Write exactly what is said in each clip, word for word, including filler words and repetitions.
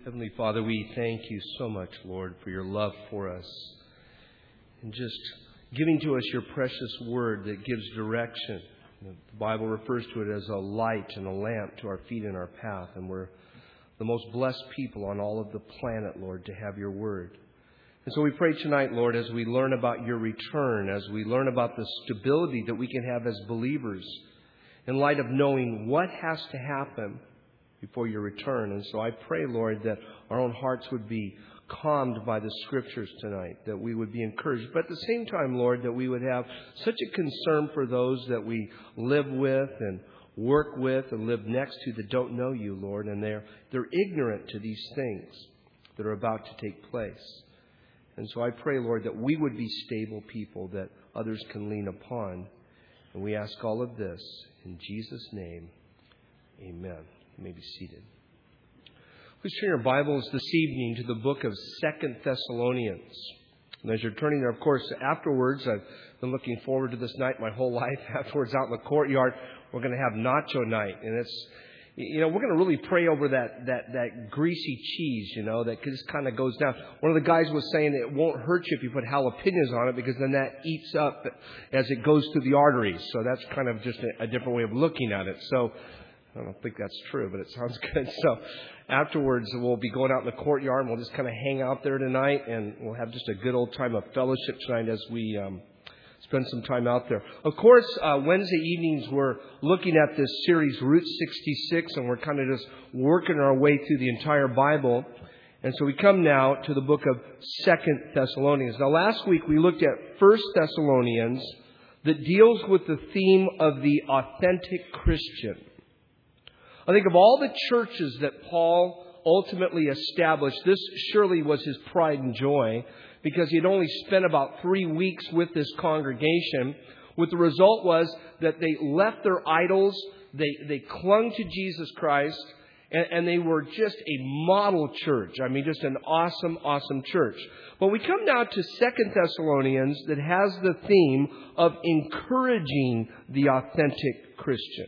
Heavenly Father, we thank you so much, Lord, for your love for us and just giving to us your precious word that gives direction. The Bible refers to it as a light and a lamp to our feet and our path, and we're the most blessed people on all of the planet, Lord, to have your word. And so we pray tonight, Lord, as we learn about your return, as we learn about the stability that we can have as believers in light of knowing what has to happen before your return. And so I pray, Lord, that our own hearts would be calmed by the Scriptures tonight, that we would be encouraged. But at the same time, Lord, that we would have such a concern for those that we live with and work with and live next to that don't know you, Lord, and they're, they're ignorant to these things that are about to take place. And so I pray, Lord, that we would be stable people that others can lean upon. And we ask all of this in Jesus' name. Amen. You may be seated. Please turn your Bibles this evening to the book of Second Thessalonians. And as you're turning there, of course, afterwards, I've been looking forward to this night my whole life. Afterwards, out in the courtyard, we're going to have nacho night. And it's, you know, we're going to really pray over that, that, that greasy cheese, you know, that just kind of goes down. One of the guys was saying it won't hurt you if you put jalapenos on it because then that eats up as it goes through the arteries. So that's kind of just a, a different way of looking at it. So I don't think that's true, but it sounds good. So afterwards, we'll be going out in the courtyard and we'll just kind of hang out there tonight, and we'll have just a good old time of fellowship tonight as we um, spend some time out there. Of course, uh, Wednesday evenings, we're looking at this series, Route sixty-six, and we're kind of just working our way through the entire Bible. And so we come now to the book of Second Thessalonians. Now, last week we looked at First Thessalonians that deals with the theme of the authentic Christian. I think of all the churches that Paul ultimately established, this surely was his pride and joy because he had only spent about three weeks with this congregation. What the result was that they left their idols, they, they clung to Jesus Christ, and, and they were just a model church. I mean, just an awesome, awesome church. But we come now to Second Thessalonians that has the theme of encouraging the authentic Christian.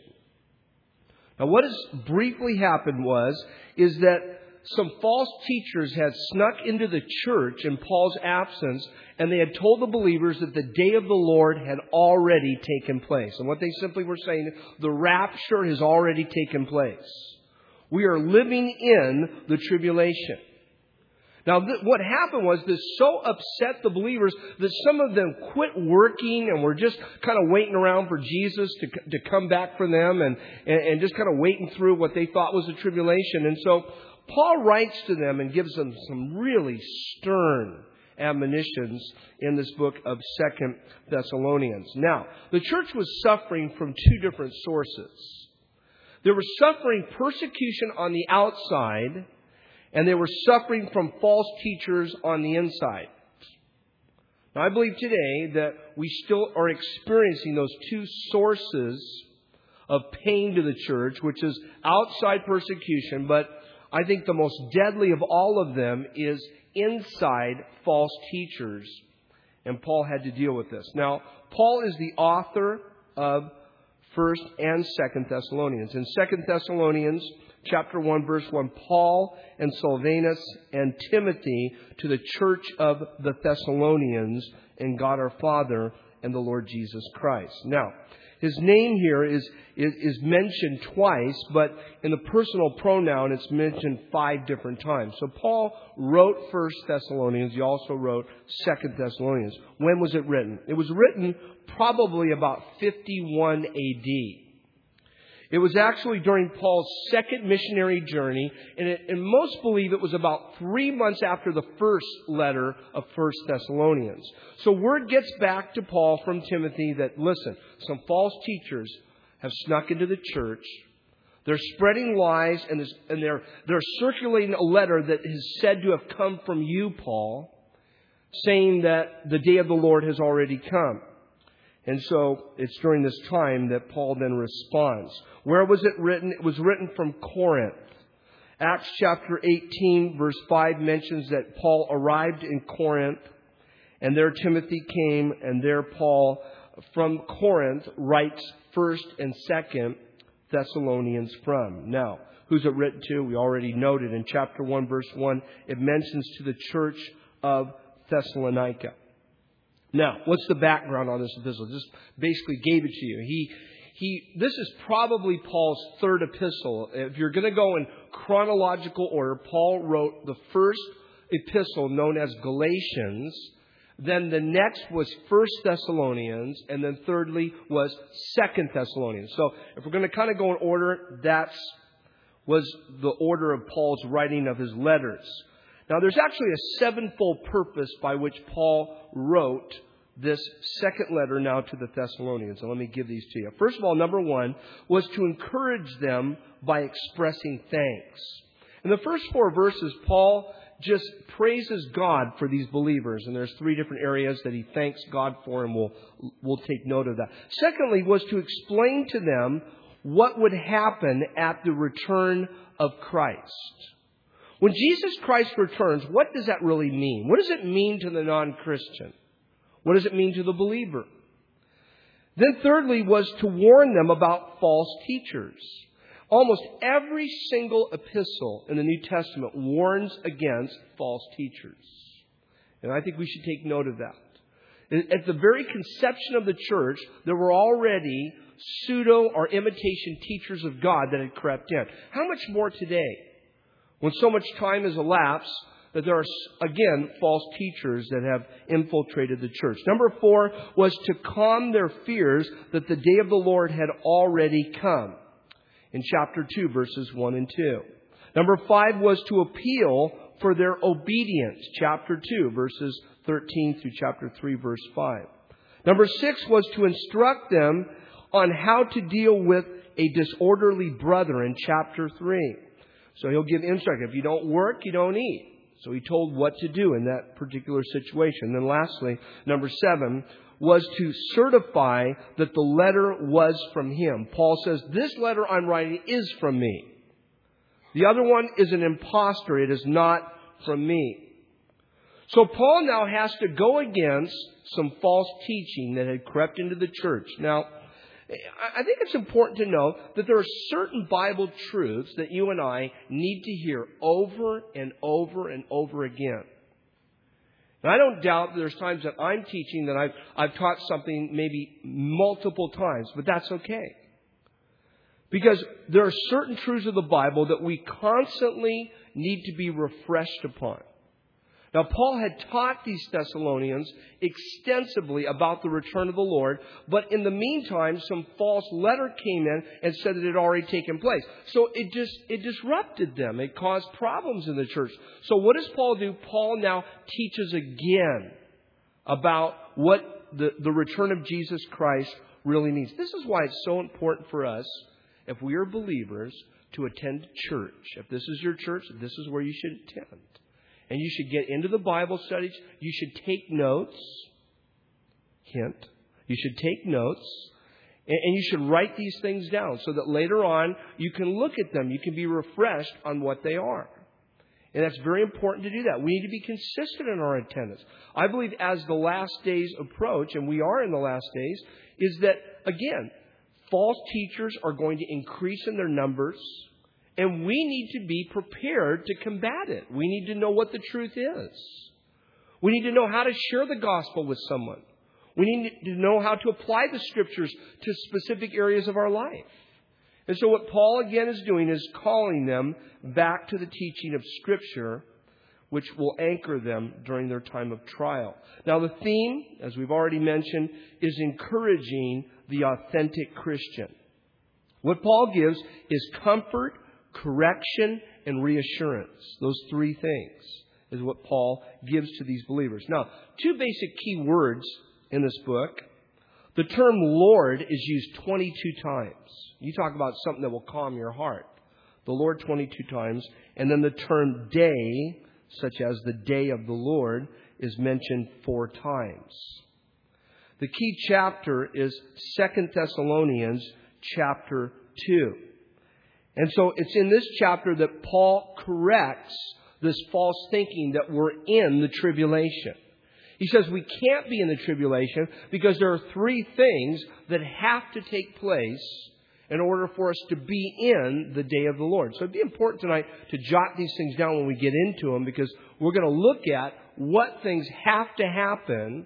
Now, what has briefly happened was, is that some false teachers had snuck into the church in Paul's absence, and they had told the believers that the day of the Lord had already taken place. And what they simply were saying, the rapture has already taken place. We are living in the tribulation. Now, th- what happened was this so upset the believers that some of them quit working and were just kind of waiting around for Jesus to to come back for them and, and, and just kind of waiting through what they thought was a tribulation. And so Paul writes to them and gives them some really stern admonitions in this book of Second Thessalonians. Now, the church was suffering from two different sources. They were suffering persecution on the outside, and they were suffering from false teachers on the inside. Now, I believe today that we still are experiencing those two sources of pain to the church, which is outside persecution, but I think the most deadly of all of them is inside false teachers. And Paul had to deal with this. Now, Paul is the author of First and Second Thessalonians. In Second Thessalonians chapter one, verse one, Paul and Silvanus and Timothy to the church of the Thessalonians in God our Father and the Lord Jesus Christ. Now, his name here is, is, is mentioned twice, but in the personal pronoun, it's mentioned five different times. So Paul wrote First Thessalonians. He also wrote Second Thessalonians. When was it written? It was written probably about fifty-one A D. It was actually during Paul's second missionary journey, and, it, and most believe it was about three months after the first letter of First Thessalonians. So word gets back to Paul from Timothy that, listen, some false teachers have snuck into the church. They're spreading lies, and, and they're, they're circulating a letter that is said to have come from you, Paul, saying that the day of the Lord has already come. And so it's during this time that Paul then responds. Where was it written? It was written from Corinth. Acts chapter eighteen, verse five mentions that Paul arrived in Corinth, and there Timothy came, and there Paul from Corinth writes First and Second Thessalonians from. Now, who's it written to? We already noted in chapter one, verse one, it mentions to the church of Thessalonica. Now, what's the background on this epistle? Just basically gave it to you. He, he, this is probably Paul's third epistle. If you're going to go in chronological order, Paul wrote the first epistle known as Galatians. Then the next was First Thessalonians, and then thirdly was Second Thessalonians. So if we're going to kind of go in order, that's was the order of Paul's writing of his letters. Now there's actually a sevenfold purpose by which Paul wrote this second letter now to the Thessalonians. And let me give these to you. First of all, number one was to encourage them by expressing thanks. In the first four verses, Paul just praises God for these believers. And there's three different areas that he thanks God for, and we'll, we'll take note of that. Secondly, was to explain to them what would happen at the return of Christ. When Jesus Christ returns, what does that really mean? What does it mean to the non-Christian? What does it mean to the believer? Then thirdly was to warn them about false teachers. Almost every single epistle in the New Testament warns against false teachers. And I think we should take note of that. At the very conception of the church, there were already pseudo or imitation teachers of God that had crept in. How much more today, when so much time has elapsed, that there are, again, false teachers that have infiltrated the church. Number four was to calm their fears that the day of the Lord had already come. In chapter two, verses one and two. Number five was to appeal for their obedience. Chapter two, verses thirteen through chapter three, verse five. Number six was to instruct them on how to deal with a disorderly brother in chapter three. So he'll give instruction. If you don't work, you don't eat. So he told what to do in that particular situation. Then lastly, number seven was to certify that the letter was from him. Paul says, this letter I'm writing is from me. The other one is an impostor. It is not from me. So Paul now has to go against some false teaching that had crept into the church. Now, I think it's important to know that there are certain Bible truths that you and I need to hear over and over and over again. And I don't doubt that there's times that I'm teaching that I've, I've taught something maybe multiple times, but that's okay. Because there are certain truths of the Bible that we constantly need to be refreshed upon. Now, Paul had taught these Thessalonians extensively about the return of the Lord, but in the meantime, some false letter came in and said that it had already taken place. So it just, it disrupted them. It caused problems in the church. So what does Paul do? Paul now teaches again about what the, the return of Jesus Christ really means. This is why it's so important for us, if we are believers, to attend church. If this is your church, this is where you should attend. And you should get into the Bible studies. You should take notes. Hint. You should take notes. And you should write these things down so that later on you can look at them. You can be refreshed on what they are. And that's very important to do that. We need to be consistent in our attendance. I believe as the last days approach, and we are in the last days, is that, again, false teachers are going to increase in their numbers. And we need to be prepared to combat it. We need to know what the truth is. We need to know how to share the gospel with someone. We need to know how to apply the Scriptures to specific areas of our life. And so what Paul again is doing is calling them back to the teaching of Scripture, which will anchor them during their time of trial. Now the theme, as we've already mentioned, is encouraging the authentic Christian. What Paul gives is comfort, correction, and reassurance. Those three things is what Paul gives to these believers. Now, two basic key words in this book. The term Lord is used twenty-two times. You talk about something that will calm your heart. The Lord twenty-two times. And then the term day, such as the day of the Lord, is mentioned four times. The key chapter is Second Thessalonians chapter two. And so it's in this chapter that Paul corrects this false thinking that we're in the tribulation. He says we can't be in the tribulation because there are three things that have to take place in order for us to be in the day of the Lord. So it'd be important tonight to jot these things down when we get into them, because we're going to look at what things have to happen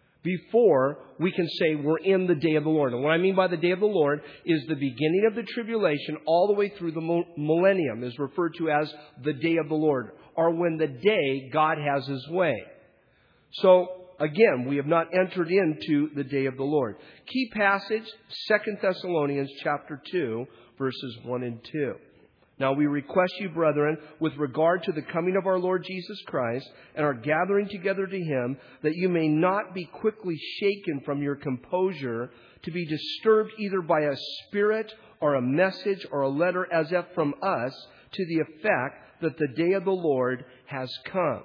before we can say we're in the day of the Lord. And what I mean by the day of the Lord is the beginning of the tribulation all the way through the millennium is referred to as the day of the Lord, or when the day God has His way. So, again, we have not entered into the day of the Lord. Key passage, Second Thessalonians chapter two, verses one and two. Now we request you, brethren, with regard to the coming of our Lord Jesus Christ and our gathering together to Him, that you may not be quickly shaken from your composure, to be disturbed either by a spirit or a message or a letter as if from us, to the effect that the day of the Lord has come.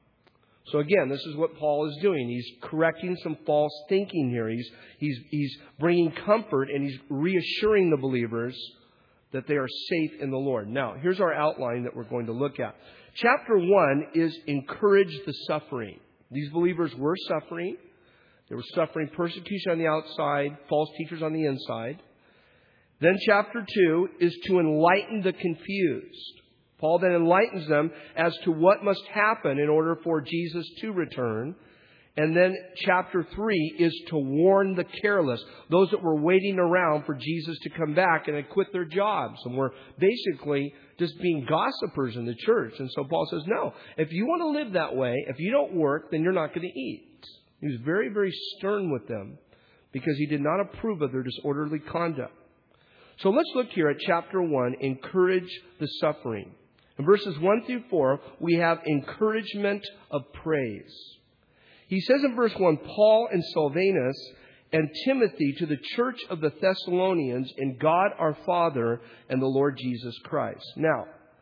So again, this is what Paul is doing. He's correcting some false thinking here. He's, he's, he's bringing comfort, and he's reassuring the believers that they are safe in the Lord. Now, here's our outline that we're going to look at. Chapter one is encourage the suffering. These believers were suffering. They were suffering persecution on the outside, false teachers on the inside. Then chapter two is to enlighten the confused. Paul then enlightens them as to what must happen in order for Jesus to return. And then chapter three is to warn the careless, those that were waiting around for Jesus to come back and had quit their jobs and were basically just being gossipers in the church. And so Paul says, no, if you want to live that way, if you don't work, then you're not going to eat. He was very, very stern with them because he did not approve of their disorderly conduct. So let's look here at chapter one, encourage the suffering. In verses one through four, we have encouragement of praise. He says in verse one, Paul and Silvanus and Timothy to the church of the Thessalonians in God our Father and the Lord Jesus Christ. Now,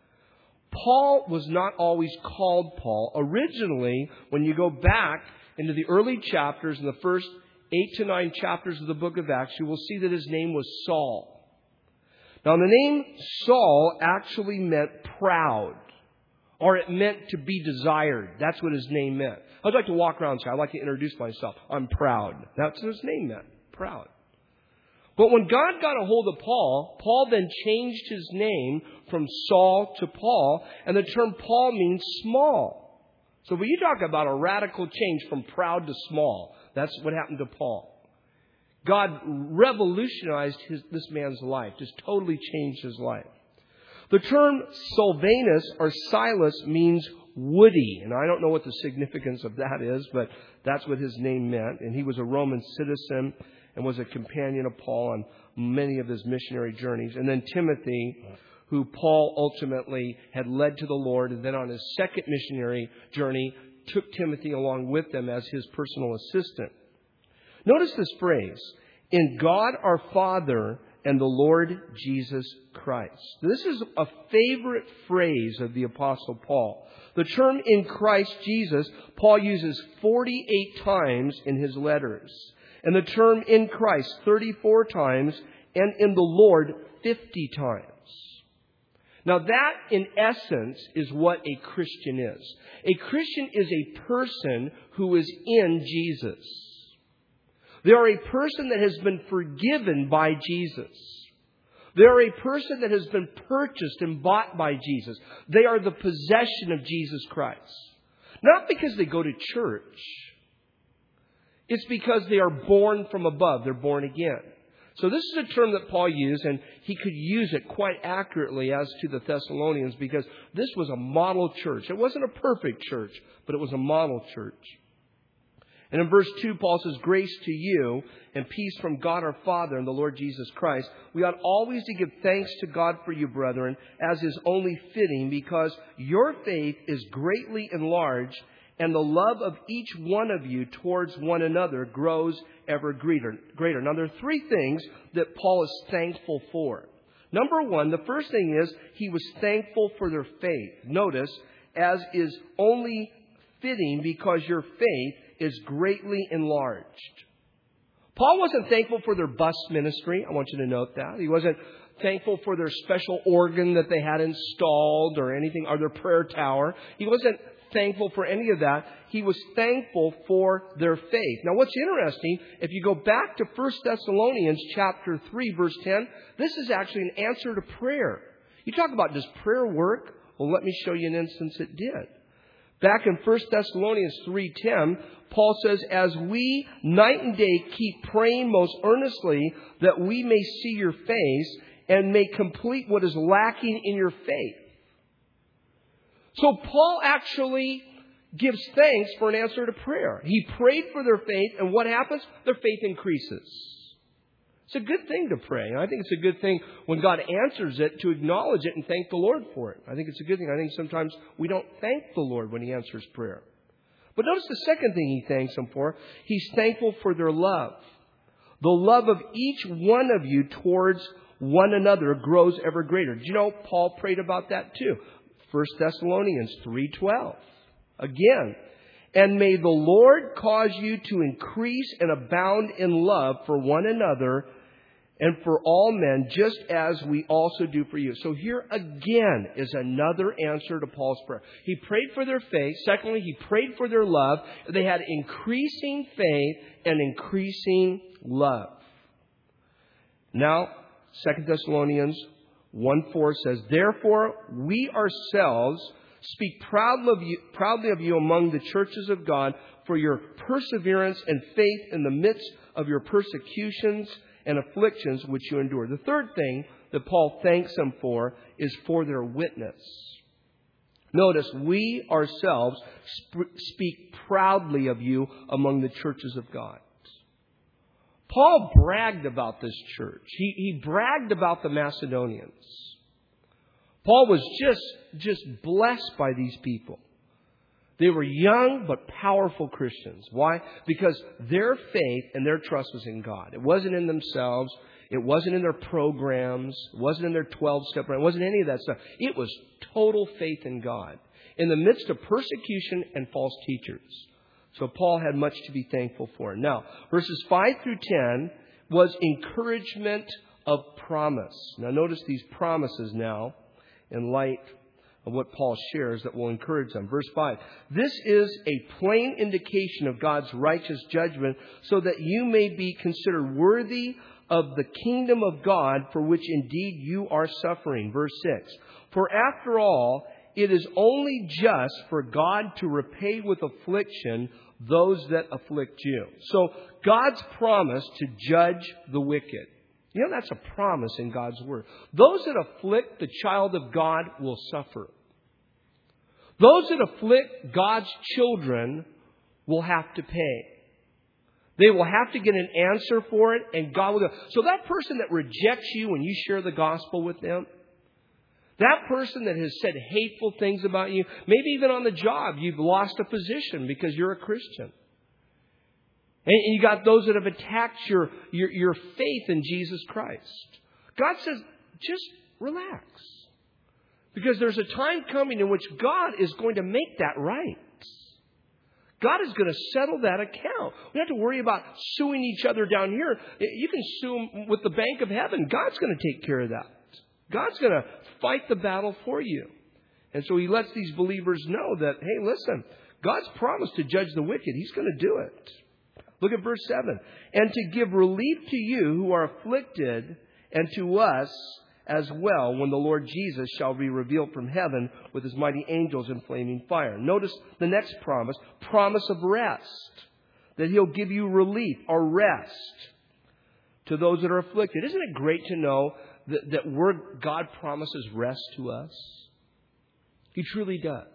Paul was not always called Paul. Originally, when you go back into the early chapters, in the first eight to nine chapters of the book of Acts, you will see that his name was Saul. Now, the name Saul actually meant proud, or it meant to be desired. That's what his name meant. I'd like to walk around and say, I'd like to introduce myself. I'm proud. That's what his name meant, proud. But when God got a hold of Paul, Paul then changed his name from Saul to Paul, and the term Paul means small. So when you talk about a radical change from proud to small, that's what happened to Paul. God revolutionized his, this man's life, just totally changed his life. The term Silvanus or Silas means woody. And I don't know what the significance of that is, but that's what his name meant. And he was a Roman citizen and was a companion of Paul on many of his missionary journeys. And then Timothy, who Paul ultimately had led to the Lord, and then on his second missionary journey, took Timothy along with them as his personal assistant. Notice this phrase, in God our Father and the Lord Jesus Christ. This is a favorite phrase of the Apostle Paul. The term in Christ Jesus, Paul uses forty-eight times in his letters. And the term in Christ, thirty-four times, and in the Lord, fifty times. Now that, in essence, is what a Christian is. A Christian is a person who is in Jesus. They are a person that has been forgiven by Jesus. They are a person that has been purchased and bought by Jesus. They are the possession of Jesus Christ. Not because they go to church. It's because they are born from above. They're born again. So this is a term that Paul used, and he could use it quite accurately as to the Thessalonians, because this was a model church. It wasn't a perfect church, but it was a model church. And in verse two, Paul says, grace to you and peace from God our Father and the Lord Jesus Christ. We ought always to give thanks to God for you, brethren, as is only fitting, because your faith is greatly enlarged, and the love of each one of you towards one another grows ever greater. greater. Now, there are three things that Paul is thankful for. Number one, the first thing is he was thankful for their faith. Notice, as is only fitting, because your faith is greatly enlarged. Paul wasn't thankful for their bus ministry. I want you to note that. He wasn't thankful for their special organ that they had installed or anything, or their prayer tower. He wasn't thankful for any of that. He was thankful for their faith. Now, what's interesting, if you go back to First Thessalonians chapter three, verse ten, this is actually an answer to prayer. You talk about, does prayer work? Well, let me show you an instance it did. Back in First Thessalonians three ten, Paul says, as we night and day keep praying most earnestly that we may see your face and may complete what is lacking in your faith. So Paul actually gives thanks for an answer to prayer. He prayed for their faith, and what happens? Their faith increases. It's a good thing to pray. And I think it's a good thing when God answers it to acknowledge it and thank the Lord for it. I think it's a good thing. I think sometimes we don't thank the Lord when He answers prayer. But notice the second thing He thanks them for. He's thankful for their love. The love of each one of you towards one another grows ever greater. Do you know Paul prayed about that too? First Thessalonians three twelve. Again, and may the Lord cause you to increase and abound in love for one another and for all men, just as we also do for you. So here again is another answer to Paul's prayer. He prayed for their faith. Secondly, he prayed for their love. They had increasing faith and increasing love. Now, Second Thessalonians one four says, therefore, we ourselves speak proudly of, you, proudly of you among the churches of God for your perseverance and faith in the midst of your persecutions and afflictions which you endure. The third thing that Paul thanks them for is for their witness. Notice, we ourselves sp- speak proudly of you among the churches of God. Paul bragged about this church. He, he bragged about the Macedonians. Paul was just, just blessed by these people. They were young but powerful Christians. Why? Because their faith and their trust was in God. It wasn't in themselves. It wasn't in their programs. It wasn't in their twelve-step program. It wasn't any of that stuff. It was total faith in God in the midst of persecution and false teachers. So Paul had much to be thankful for. Now, verses five through ten was encouragement of promise. Now, notice these promises now in light of what Paul shares that will encourage them. Verse five, this is a plain indication of God's righteous judgment so that you may be considered worthy of the kingdom of God for which indeed you are suffering. Verse six, for after all, it is only just for God to repay with affliction those that afflict you. So God's promise to judge the wicked. You know, that's a promise in God's Word. Those that afflict the child of God will suffer. Those that afflict God's children will have to pay. They will have to get an answer for it, and God will go. So that person that rejects you when you share the gospel with them, that person that has said hateful things about you, maybe even on the job, you've lost a position because you're a Christian. And you got those that have attacked your, your, your faith in Jesus Christ. God says, just relax. Because there's a time coming in which God is going to make that right. God is going to settle that account. We don't have to worry about suing each other down here. You can sue them with the bank of heaven. God's going to take care of that. God's going to fight the battle for you. And so He lets these believers know that, hey, listen, God's promised to judge the wicked. He's going to do it. Look at verse seven. And to give relief to you who are afflicted, and to us as well, when the Lord Jesus shall be revealed from heaven with His mighty angels in flaming fire. Notice the next promise, promise of rest. That He'll give you relief or rest to those that are afflicted. Isn't it great to know that, that word God promises rest to us? He truly does.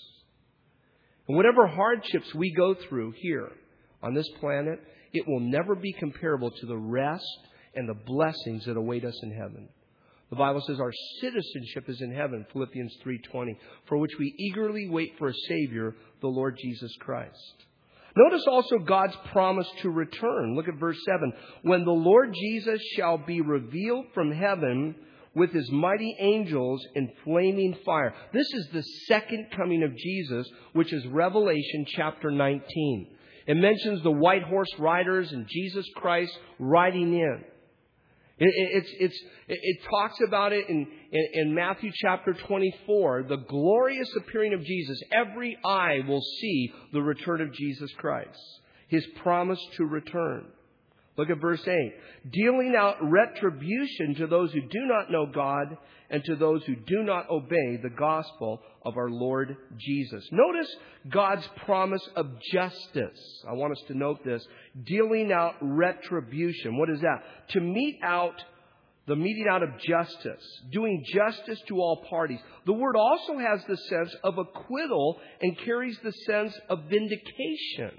And whatever hardships we go through here on this planet, it will never be comparable to the rest and the blessings that await us in heaven. The Bible says our citizenship is in heaven, Philippians three twenty, for which we eagerly wait for a Savior, the Lord Jesus Christ. Notice also God's promise to return. Look at verse seven. When the Lord Jesus shall be revealed from heaven with His mighty angels in flaming fire. This is the second coming of Jesus, which is Revelation chapter nineteen. It mentions the white horse riders and Jesus Christ riding in. It, it, it's, it's, it, it talks about it in, in, in Matthew chapter twenty-four, the glorious appearing of Jesus. Every eye will see the return of Jesus Christ, His promise to return. Look at verse eight. Dealing out retribution to those who do not know God and to those who do not obey the gospel of our Lord Jesus. Notice God's promise of justice. I want us to note this. Dealing out retribution. What is that? To mete out, the meting out of justice. Doing justice to all parties. The word also has the sense of acquittal and carries the sense of vindication.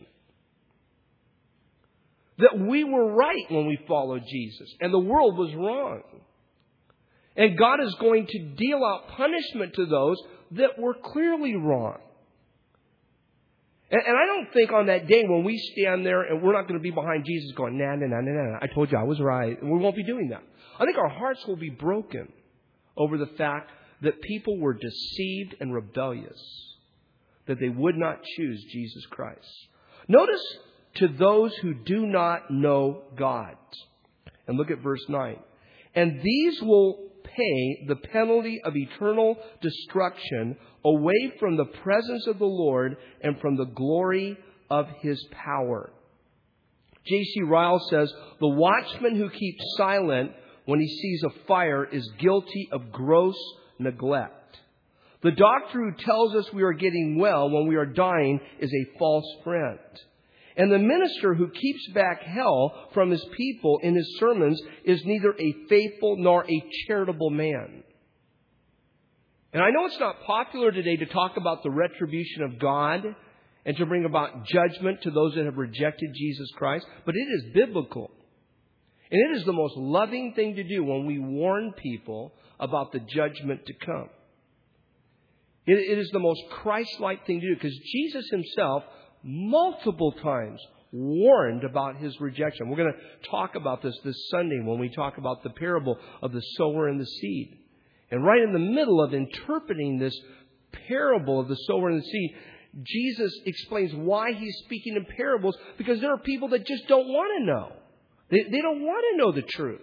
That we were right when we followed Jesus and the world was wrong. And God is going to deal out punishment to those that were clearly wrong. And, and I don't think on that day when we stand there and we're not going to be behind Jesus going, nah, nah, nah, nah, nah, I told you I was right. And we won't be doing that. I think our hearts will be broken over the fact that people were deceived and rebellious, that they would not choose Jesus Christ. Notice, to those who do not know God. And look at verse nine. And these will pay the penalty of eternal destruction away from the presence of the Lord and from the glory of His power. J C Ryle says, the watchman who keeps silent when he sees a fire is guilty of gross neglect. The doctor who tells us we are getting well when we are dying is a false friend. And the minister who keeps back hell from his people in his sermons is neither a faithful nor a charitable man. And I know it's not popular today to talk about the retribution of God and to bring about judgment to those that have rejected Jesus Christ, but it is biblical. And it is the most loving thing to do when we warn people about the judgment to come. It, it is the most Christ-like thing to do because Jesus Himself multiple times warned about His rejection. We're going to talk about this this Sunday when we talk about the parable of the sower and the seed. And right in the middle of interpreting this parable of the sower and the seed, Jesus explains why He's speaking in parables, because there are people that just don't want to know. They, they don't want to know the truth.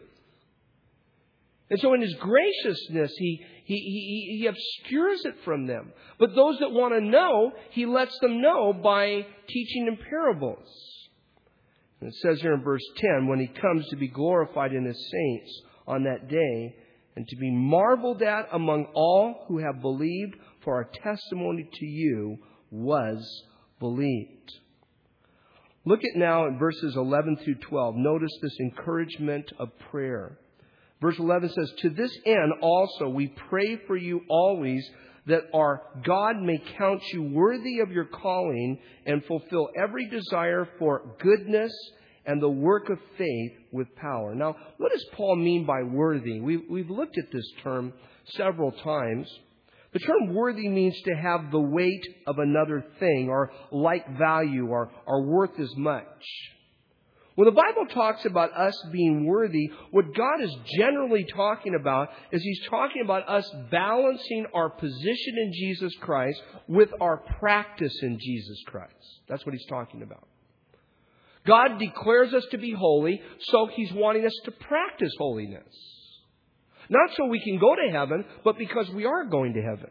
And so in His graciousness, he, he, he, he obscures it from them. But those that want to know, He lets them know by teaching in parables. And it says here in verse ten, when He comes to be glorified in His saints on that day, and to be marveled at among all who have believed, for our testimony to you was believed. Look at now at verses eleven through twelve. Notice this encouragement of prayer. Verse eleven says, to this end also we pray for you always, that our God may count you worthy of your calling and fulfill every desire for goodness and the work of faith with power. Now, what does Paul mean by worthy? We've, we've looked at this term several times. The term worthy means to have the weight of another thing, or like value, or, or worth as much. When the Bible talks about us being worthy, what God is generally talking about is He's talking about us balancing our position in Jesus Christ with our practice in Jesus Christ. That's what He's talking about. God declares us to be holy, so He's wanting us to practice holiness. Not so we can go to heaven, but because we are going to heaven.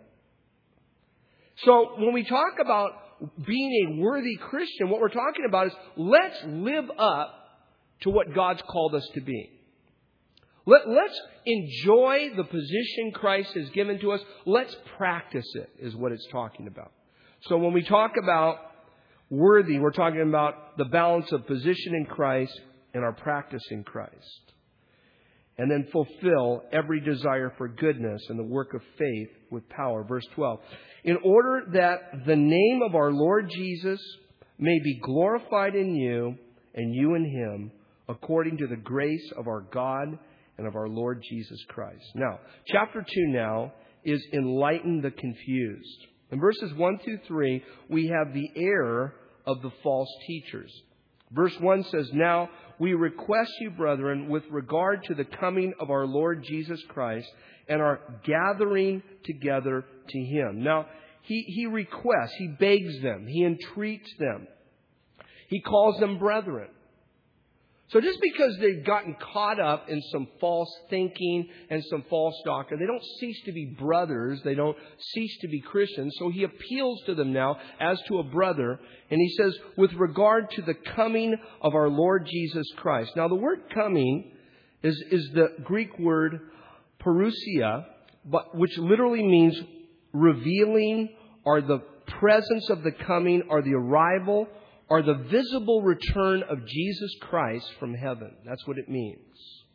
So when we talk about being a worthy Christian, what we're talking about is let's live up to what God's called us to be. Let, let's enjoy the position Christ has given to us. Let's practice it, is what it's talking about. So when we talk about worthy, we're talking about the balance of position in Christ and our practice in Christ. And then fulfill every desire for goodness and the work of faith with power. Verse twelve. In order that the name of our Lord Jesus may be glorified in you and you in Him, according to the grace of our God and of our Lord Jesus Christ. Now, chapter two now is enlighten the confused. In verses one through three, we have the error of the false teachers. Verse one says, now we request you, brethren, with regard to the coming of our Lord Jesus Christ and our gathering together to Him. Now, he, he requests, he begs them, he entreats them. He calls them brethren. So just because they've gotten caught up in some false thinking and some false doctrine, they don't cease to be brothers. They don't cease to be Christians. So he appeals to them now as to a brother. And he says, with regard to the coming of our Lord Jesus Christ. Now the word coming is, is the Greek word parousia, but which literally means revealing, or the presence of the coming, or the arrival, or the visible return of Jesus Christ from heaven. That's what it means.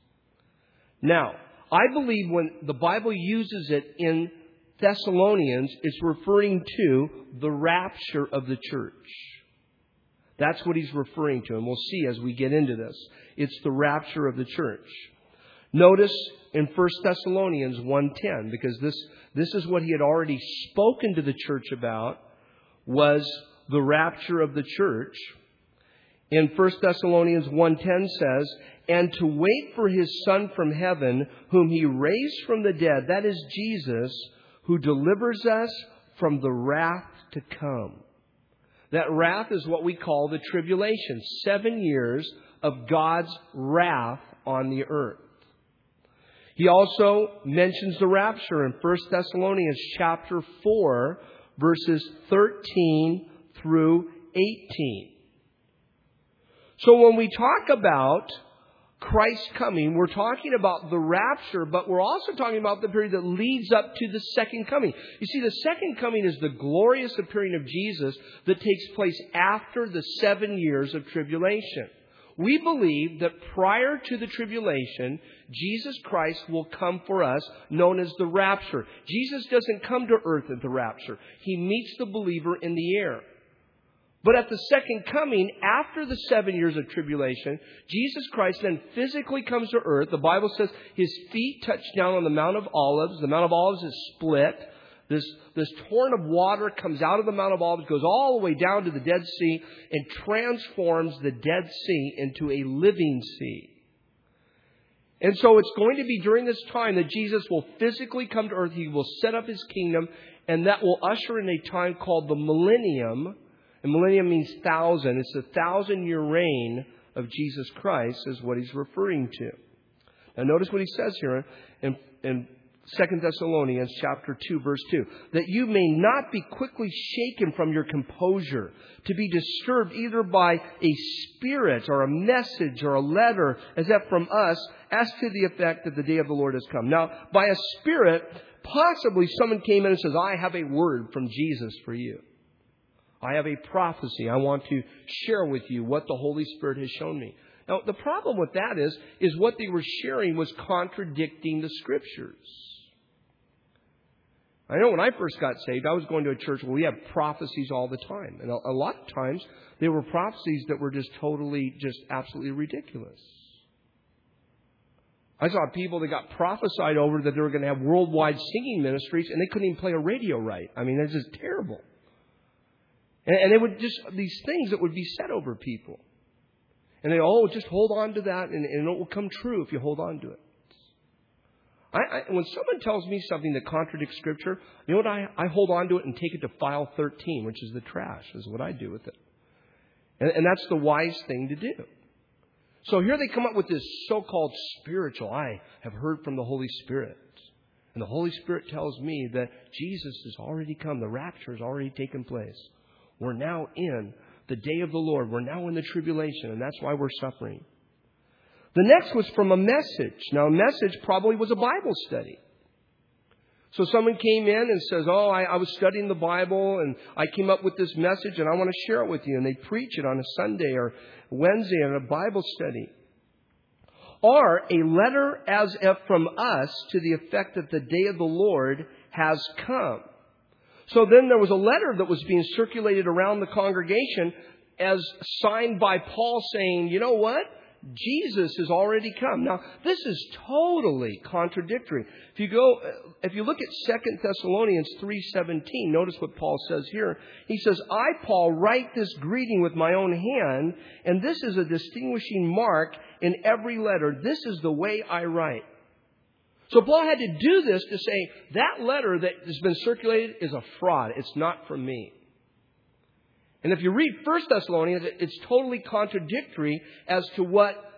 Now, I believe when the Bible uses it in Thessalonians, it's referring to the rapture of the church. That's what he's referring to, and we'll see as we get into this. It's the rapture of the church. Notice in First Thessalonians one ten, because this, this is what he had already spoken to the church about, was the rapture of the church. In First Thessalonians one ten says, and to wait for his Son from heaven, whom he raised from the dead, that is Jesus, who delivers us from the wrath to come. That wrath is what we call the tribulation. Seven years of God's wrath on the earth. He also mentions the rapture in First Thessalonians chapter four, verses thirteen through eighteen. So when we talk about Christ's coming, we're talking about the rapture, but we're also talking about the period that leads up to the second coming. You see, the second coming is the glorious appearing of Jesus that takes place after the seven years of tribulation. We believe that prior to the tribulation, Jesus Christ will come for us, known as the rapture. Jesus doesn't come to earth at the rapture. He meets the believer in the air. But at the second coming, after the seven years of tribulation, Jesus Christ then physically comes to earth. The Bible says his feet touch down on the Mount of Olives. The Mount of Olives is split. This, this torrent of water comes out of the Mount of Olives, goes all the way down to the Dead Sea, and transforms the Dead Sea into a living sea. And so it's going to be during this time that Jesus will physically come to earth. He will set up his kingdom, and that will usher in a time called the millennium. And millennium means thousand. It's the thousand-year reign of Jesus Christ is what he's referring to. Now notice what he says here in, in Second Thessalonians chapter two, verse two. That you may not be quickly shaken from your composure, to be disturbed either by a spirit or a message or a letter, as if from us, as to the effect that the day of the Lord has come. Now, by a spirit, possibly someone came in and says, I have a word from Jesus for you. I have a prophecy. I want to share with you what the Holy Spirit has shown me. Now, the problem with that is, is what they were sharing was contradicting the Scriptures. I know when I first got saved, I was going to a church where we had prophecies all the time. And a, a lot of times, they were prophecies that were just totally, just absolutely ridiculous. I saw people that got prophesied over that they were going to have worldwide singing ministries, and they couldn't even play a radio right. I mean, it's just terrible. And, and they would just, these things that would be said over people. And they, oh, just hold on to that, and, and it will come true if you hold on to it. I, I, when someone tells me something that contradicts Scripture, you know what? I, I hold on to it and take it to file thirteen, which is the trash, is what I do with it. And, and that's the wise thing to do. So here they come up with this so-called spiritual. I have heard from the Holy Spirit. And the Holy Spirit tells me that Jesus has already come. The rapture has already taken place. We're now in the day of the Lord. We're now in the tribulation, and that's why we're suffering. The next was from a message. Now, a message probably was a Bible study. So someone came in and says, oh, I, I was studying the Bible, and I came up with this message, and I want to share it with you. And they preach it on a Sunday or Wednesday in a Bible study. Or a letter as if from us to the effect that the day of the Lord has come. So then there was a letter that was being circulated around the congregation as signed by Paul saying, you know what? Jesus has already come. Now, this is totally contradictory. If you go, if you look at Second Thessalonians three seventeen, notice what Paul says here. He says, I, Paul, write this greeting with my own hand, and this is a distinguishing mark in every letter. This is the way I write. So Paul had to do this to say, that letter that has been circulated is a fraud. It's not from me. And if you read First Thessalonians, it's totally contradictory as to what the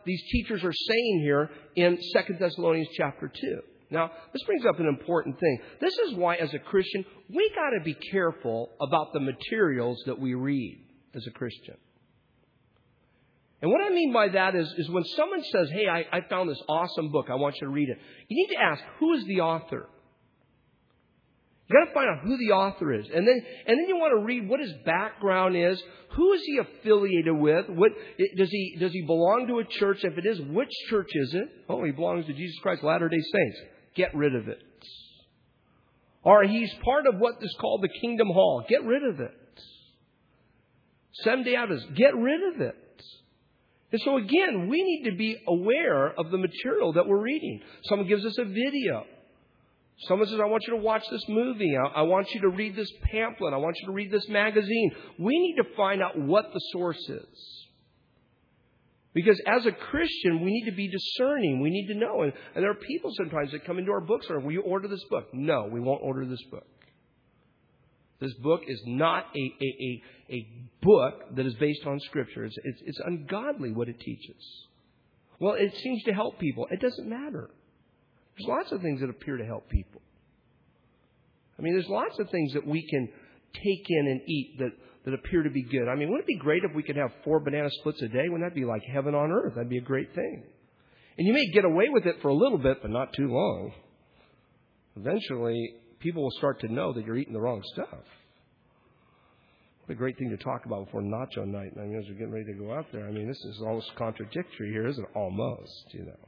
these teachers are saying here in Second Thessalonians chapter two. Now, this brings up an important thing. This is why, as a Christian, we got to be careful about the materials that we read as a Christian. And what I mean by that is, is when someone says, hey, I, I found this awesome book, I want you to read it. You need to ask, who is the author? You got to find out who the author is. And then, and then you want to read what his background is. Who is he affiliated with? What, does he, does he belong to a church? If it is, which church is it? Oh, he belongs to Jesus Christ Latter-day Saints. Get rid of it. Or he's part of what is called the Kingdom Hall. Get rid of it. Seventh-day Adventists. Get rid of it. And so again, we need to be aware of the material that we're reading. Someone gives us a video. Someone says, I want you to watch this movie. I, I want you to read this pamphlet. I want you to read this magazine. We need to find out what the source is. Because as a Christian, we need to be discerning. We need to know. And, and there are people sometimes that come into our bookstore. Will you order this book? No, we won't order this book. This book is not a, a, a, a book that is based on Scripture. It's, it's, it's ungodly what it teaches. Well, it seems to help people. It doesn't matter. There's lots of things that appear to help people. I mean, there's lots of things that we can take in and eat that, that appear to be good. I mean, wouldn't it be great if we could have four banana splits a day? Wouldn't that be like heaven on earth? That'd be a great thing. And you may get away with it for a little bit, but not too long. Eventually, people will start to know that you're eating the wrong stuff. What a great thing to talk about before nacho night. I mean, as we're getting ready to go out there, I mean, this is almost contradictory here, isn't it? Almost, you know.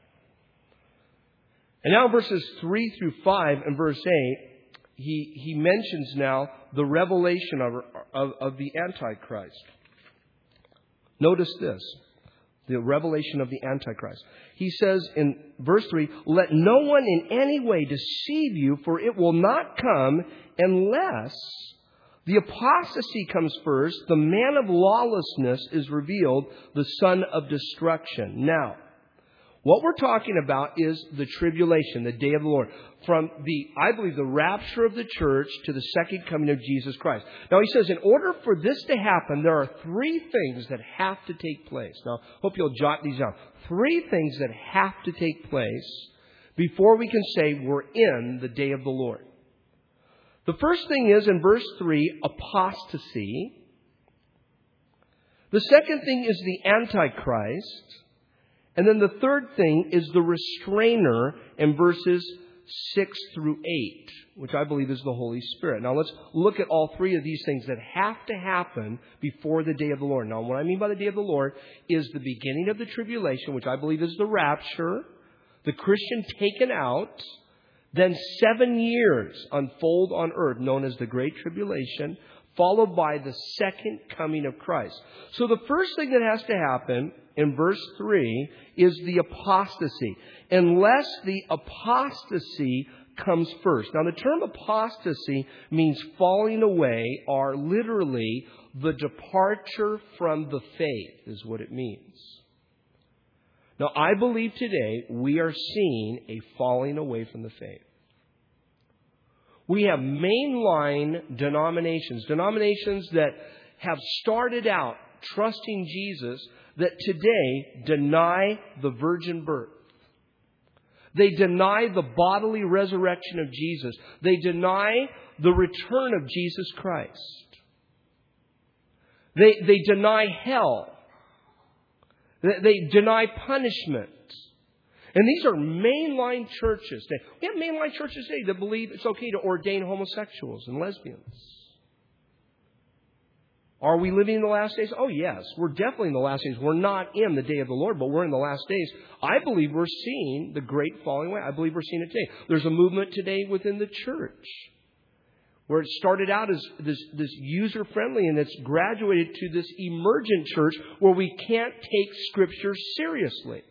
And now verses three through five and verse eight, he, he mentions now the revelation of, of, of the Antichrist. Notice this, the revelation of the Antichrist. He says in verse three, let no one in any way deceive you, for it will not come unless the apostasy comes first, the man of lawlessness is revealed, the son of destruction. Now, what we're talking about is the tribulation, the day of the Lord. From the, I believe, the rapture of the church to the second coming of Jesus Christ. Now, he says, in order for this to happen, there are three things that have to take place. Now, hope you'll jot these down. Three things that have to take place before we can say we're in the day of the Lord. The first thing is, in verse three, apostasy. The second thing is the Antichrist. And then the third thing is the restrainer in verses six through eight, which I believe is the Holy Spirit. Now let's look at all three of these things that have to happen before the day of the Lord. Now what I mean by the day of the Lord is the beginning of the tribulation, which I believe is the rapture, the Christian taken out, then seven years unfold on earth, known as the Great Tribulation, followed by the second coming of Christ. So the first thing that has to happen in verse three is the apostasy. Unless the apostasy comes first. Now the term apostasy means falling away, or literally the departure from the faith is what it means. Now I believe today we are seeing a falling away from the faith. We have mainline denominations, denominations that have started out trusting Jesus, that today deny the virgin birth. They deny the bodily resurrection of Jesus. They deny the return of Jesus Christ. They, they deny hell. They, they deny punishment. And these are mainline churches today. We have mainline churches today that believe it's okay to ordain homosexuals and lesbians. Are we living in the last days? Oh, yes. We're definitely in the last days. We're not in the day of the Lord, but we're in the last days. I believe we're seeing the great falling away. I believe we're seeing it today. There's a movement today within the church where it started out as this, this user-friendly, and it's graduated to this emergent church where we can't take Scripture seriously.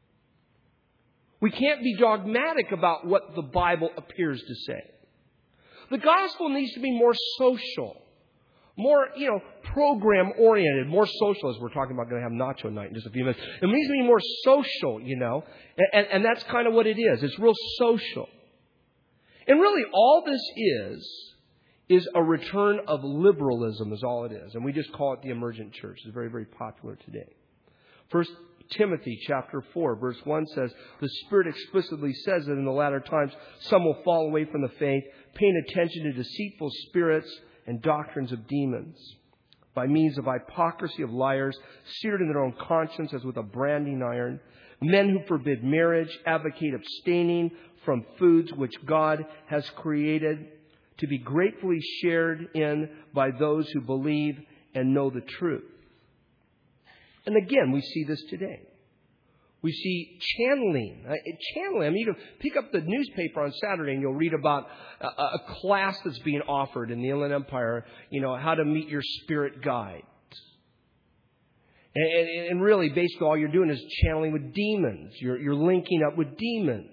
We can't be dogmatic about what the Bible appears to say. The gospel needs to be more social, more, you know, program-oriented, more social, as we're talking about going to have nacho night in just a few minutes. It needs to be more social, you know, and, and, and that's kind of what it is. It's real social. And really all this is, is a return of liberalism is all it is. And we just call it the emergent church. It's very, very popular today. First Timothy chapter four, verse one says, the Spirit explicitly says that in the latter times some will fall away from the faith, paying attention to deceitful spirits and doctrines of demons, by means of hypocrisy of liars, seared in their own conscience as with a branding iron, men who forbid marriage, advocate abstaining from foods which God has created to be gratefully shared in by those who believe and know the truth. And again, we see this today. We see channeling. Uh, channeling. I mean, you can pick up the newspaper on Saturday and you'll read about a, a class that's being offered in the Inland Empire, you know, how to meet your spirit guide. And, and, and really, basically, all you're doing is channeling with demons. You're, you're linking up with demons.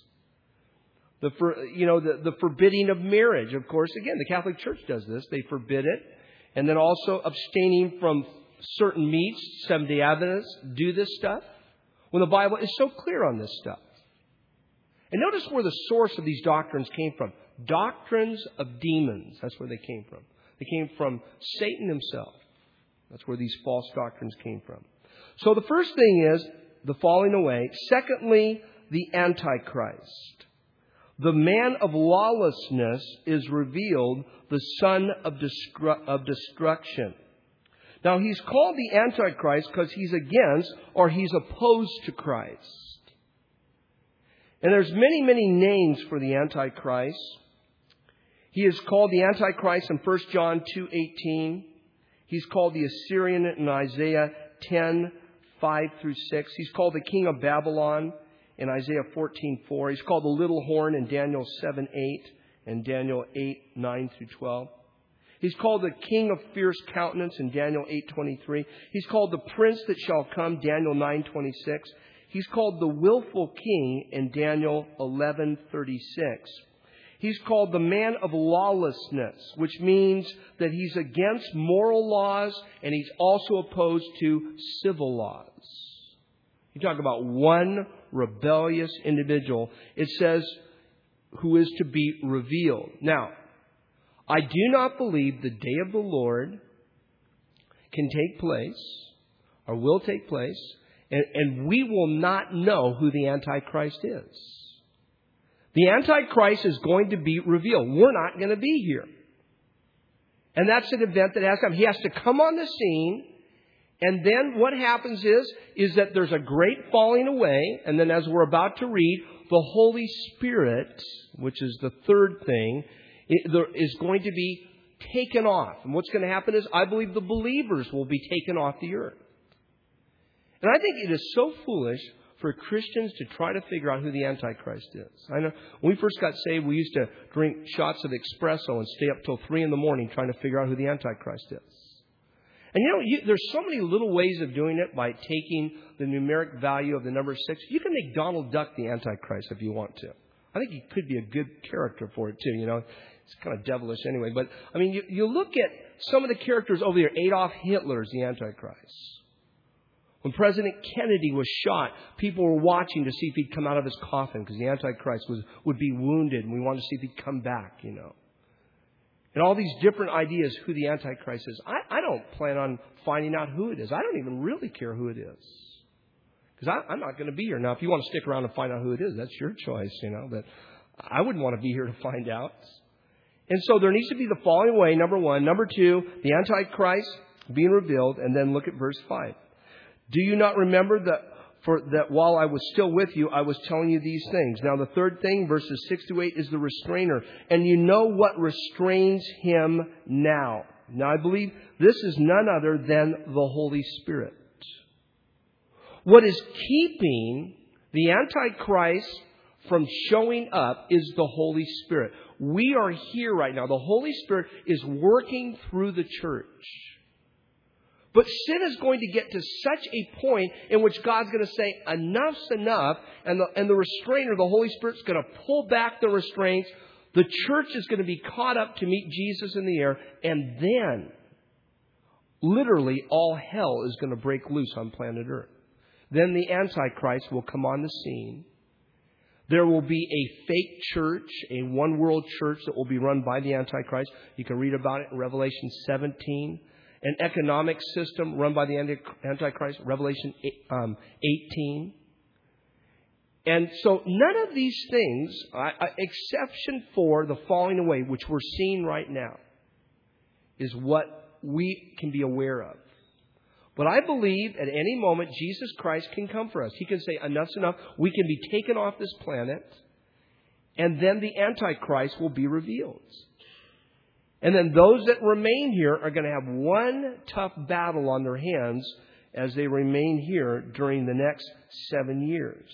The, for, you know, the, the forbidding of marriage, of course. Again, the Catholic Church does this. They forbid it. And then also abstaining from certain meats. Seventh-day Adventists do this stuff, when the Bible is so clear on this stuff. And notice where the source of these doctrines came from. Doctrines of demons. That's where they came from. They came from Satan himself. That's where these false doctrines came from. So the first thing is the falling away. Secondly, the Antichrist. The man of lawlessness is revealed, the son of, destru- of destruction. Now, he's called the Antichrist because he's against or he's opposed to Christ. And there's many, many names for the Antichrist. He is called the Antichrist in First John two eighteen. He's called the Assyrian in Isaiah ten five through six. He's called the king of Babylon in Isaiah fourteen four. He's called the little horn in Daniel seven eight and Daniel eight nine through twelve. He's called the king of fierce countenance in Daniel eight twenty-three. He's called the prince that shall come, Daniel nine twenty-six. He's called the willful king in Daniel eleven thirty-six. He's called the man of lawlessness, which means that he's against moral laws and he's also opposed to civil laws. You talk about one rebellious individual. It says who is to be revealed. Now, I do not believe the day of the Lord can take place or will take place, and, and we will not know who the Antichrist is. The Antichrist is going to be revealed. We're not going to be here. And that's an event that has to come. He has to come on the scene. And then what happens is, is that there's a great falling away. And then as we're about to read, the Holy Spirit, which is the third thing, is going to be taken off. And what's going to happen is, I believe the believers will be taken off the earth. And I think it is so foolish for Christians to try to figure out who the Antichrist is. I know when we first got saved, we used to drink shots of espresso and stay up till three in the morning trying to figure out who the Antichrist is. And you know, you, there's so many little ways of doing it by taking the numeric value of the number six. You can make Donald Duck the Antichrist if you want to. I think he could be a good character for it too, you know. It's kind of devilish anyway. But, I mean, you, you look at some of the characters over there. Adolf Hitler is the Antichrist. When President Kennedy was shot, people were watching to see if he'd come out of his coffin because the Antichrist was, would be wounded and we wanted to see if he'd come back, you know. And all these different ideas who the Antichrist is. I, I don't plan on finding out who it is. I don't even really care who it is. Because I'm not going to be here. Now, if you want to stick around and find out who it is, that's your choice, you know. But I wouldn't want to be here to find out. And so there needs to be the falling away, number one. Number two, the Antichrist being revealed. And then look at verse five. Do you not remember that for that while I was still with you, I was telling you these things? Now the third thing, verses six to eight, is the restrainer. And you know what restrains him now. Now I believe this is none other than the Holy Spirit. What is keeping the Antichrist from showing up is the Holy Spirit. We are here right now. The Holy Spirit is working through the church. But sin is going to get to such a point in which God's going to say, enough's enough, and the, and the restrainer, the Holy Spirit, is going to pull back the restraints. The church is going to be caught up to meet Jesus in the air, and then, literally, all hell is going to break loose on planet Earth. Then the Antichrist will come on the scene. There will be a fake church, a one-world church that will be run by the Antichrist. You can read about it in Revelation seventeen. an economic system run by the Antichrist, Revelation eighteen. And so none of these things, uh, exception for the falling away, which we're seeing right now, is what we can be aware of. But I believe at any moment Jesus Christ can come for us. He can say, enough's enough. We can be taken off this planet. And then the Antichrist will be revealed. And then those that remain here are going to have one tough battle on their hands as they remain here during the next seven years.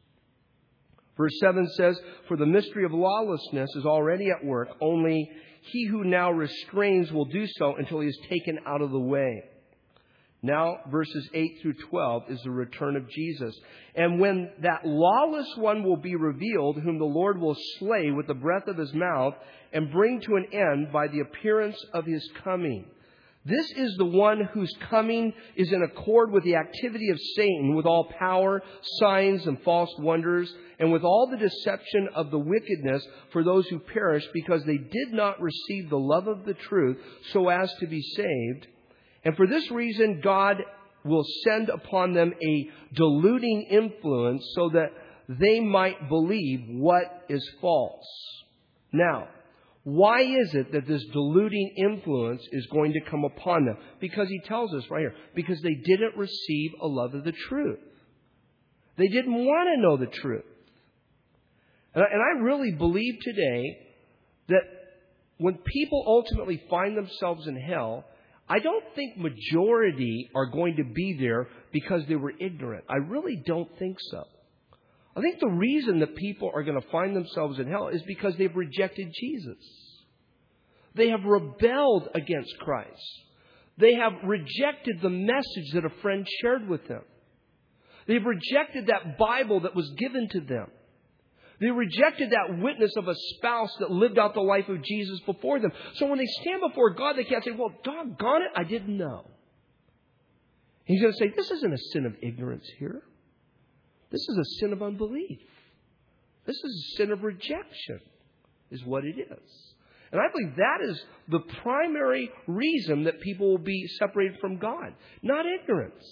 Verse seven says, for the mystery of lawlessness is already at work. Only he who now restrains will do so until he is taken out of the way. Now, verses eight through twelve is the return of Jesus. And when that lawless one will be revealed, whom the Lord will slay with the breath of his mouth and bring to an end by the appearance of his coming. This is the one whose coming is in accord with the activity of Satan, with all power, signs, and false wonders, and with all the deception of the wickedness for those who perish, because they did not receive the love of the truth so as to be saved. And for this reason, God will send upon them a deluding influence so that they might believe what is false. Now, why is it that this deluding influence is going to come upon them? Because he tells us right here, because they didn't receive a love of the truth. They didn't want to know the truth. And I, and I really believe today that when people ultimately find themselves in hell, I don't think majority are going to be there because they were ignorant. I really don't think so. I think the reason that people are going to find themselves in hell is because they've rejected Jesus. They have rebelled against Christ. They have rejected the message that a friend shared with them. They've rejected that Bible that was given to them. They rejected that witness of a spouse that lived out the life of Jesus before them. So when they stand before God, they can't say, well, doggone it, I didn't know. He's going to say, this isn't a sin of ignorance here. This is a sin of unbelief. This is a sin of rejection, is what it is. And I believe that is the primary reason that people will be separated from God, not ignorance.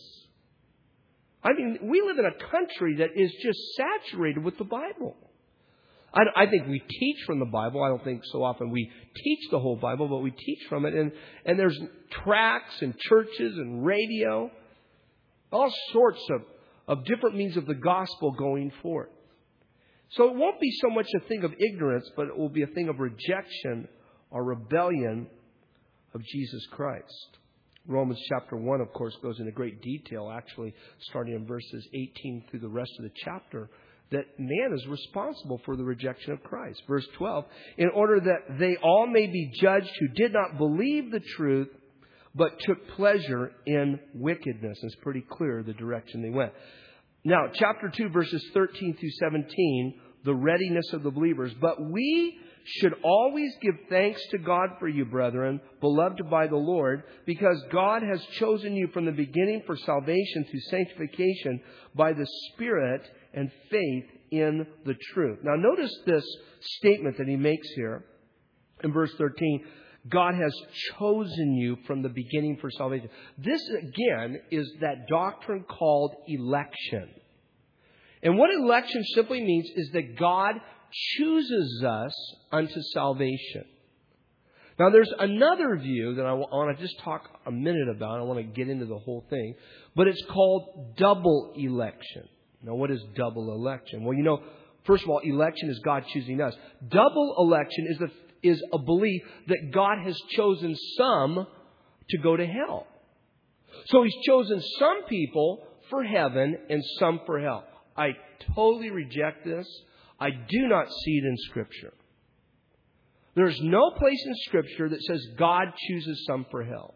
I mean, we live in a country that is just saturated with the Bible. I, I think we teach from the Bible. I don't think so often we teach the whole Bible, but we teach from it. And, and there's tracts and churches and radio, all sorts of, of different means of the gospel going forth. So it won't be so much a thing of ignorance, but it will be a thing of rejection or rebellion of Jesus Christ. Romans chapter one, of course, goes into great detail, actually, starting in verses eighteen through the rest of the chapter, that man is responsible for the rejection of Christ. Verse twelve, in order that they all may be judged who did not believe the truth, but took pleasure in wickedness. It's pretty clear the direction they went. Now, chapter two, verses thirteen through seventeen, the readiness of the believers. But we should always give thanks to God for you, brethren, beloved by the Lord, because God has chosen you from the beginning for salvation through sanctification by the Spirit and faith in the truth. Now, notice this statement that he makes here in verse thirteen. God has chosen you from the beginning for salvation. This, again, is that doctrine called election. And what election simply means is that God chooses us unto salvation. Now, there's another view that I want to just talk a minute about. I don't want to get into the whole thing. But it's called double election. Now, what is double election? Well, you know, first of all, election is God choosing us. Double election is the is a belief that God has chosen some to go to hell. So He's chosen some people for heaven and some for hell. I totally reject this. I do not see it in Scripture. There's no place in Scripture that says God chooses some for hell.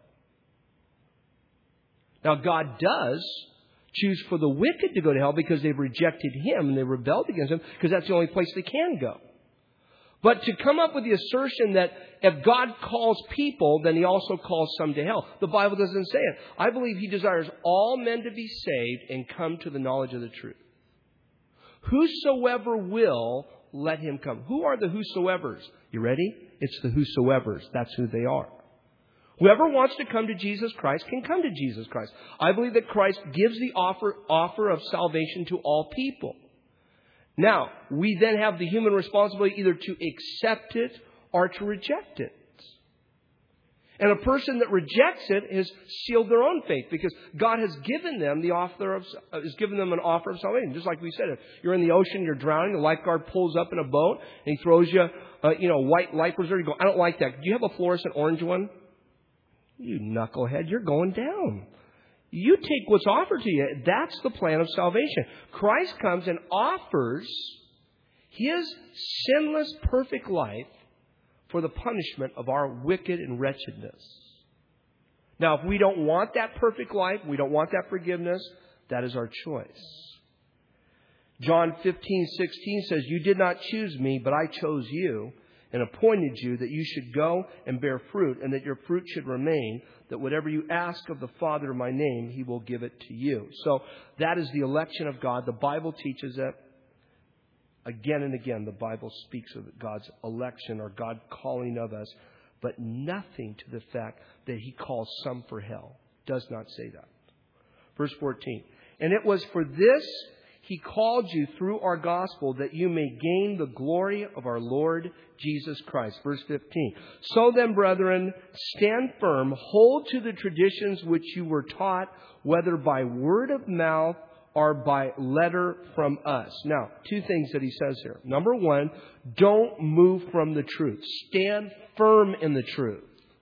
Now, God does choose for the wicked to go to hell because they've rejected Him and they rebelled against Him, because that's the only place they can go. But to come up with the assertion that if God calls people, then He also calls some to hell. The Bible doesn't say it. I believe He desires all men to be saved and come to the knowledge of the truth. Whosoever will, let him come. Who are the whosoevers? You ready? It's the whosoevers. That's who they are. Whoever wants to come to Jesus Christ can come to Jesus Christ. I believe that Christ gives the offer, offer of salvation to all people. Now, we then have the human responsibility either to accept it or to reject it. And a person that rejects it has sealed their own faith because God has given them the offer of, uh, has given them an offer of salvation. Just like we said, if you're in the ocean, you're drowning, the lifeguard pulls up in a boat and he throws you, uh, you know, white life preserver. You go, I don't like that. Do you have a fluorescent orange one? You knucklehead, you're going down. You take what's offered to you. That's the plan of salvation. Christ comes and offers His sinless, perfect life for the punishment of our wicked and wretchedness. Now, if we don't want that perfect life, we don't want that forgiveness, that is our choice. John fifteen sixteen says, you did not choose me, but I chose you and appointed you that you should go and bear fruit and that your fruit should remain, that whatever you ask of the Father in my name, He will give it to you. So that is the election of God. The Bible teaches it. Again and again, the Bible speaks of God's election or God calling of us, but nothing to the fact that He calls some for hell. Does not say that. Verse fourteen. And it was for this He called you through our gospel that you may gain the glory of our Lord Jesus Christ. Verse fifteen. So then, brethren, stand firm, hold to the traditions which you were taught, whether by word of mouth or by letter from us. Now, two things that he says here. Number one, don't move from the truth. Stand firm in the truth.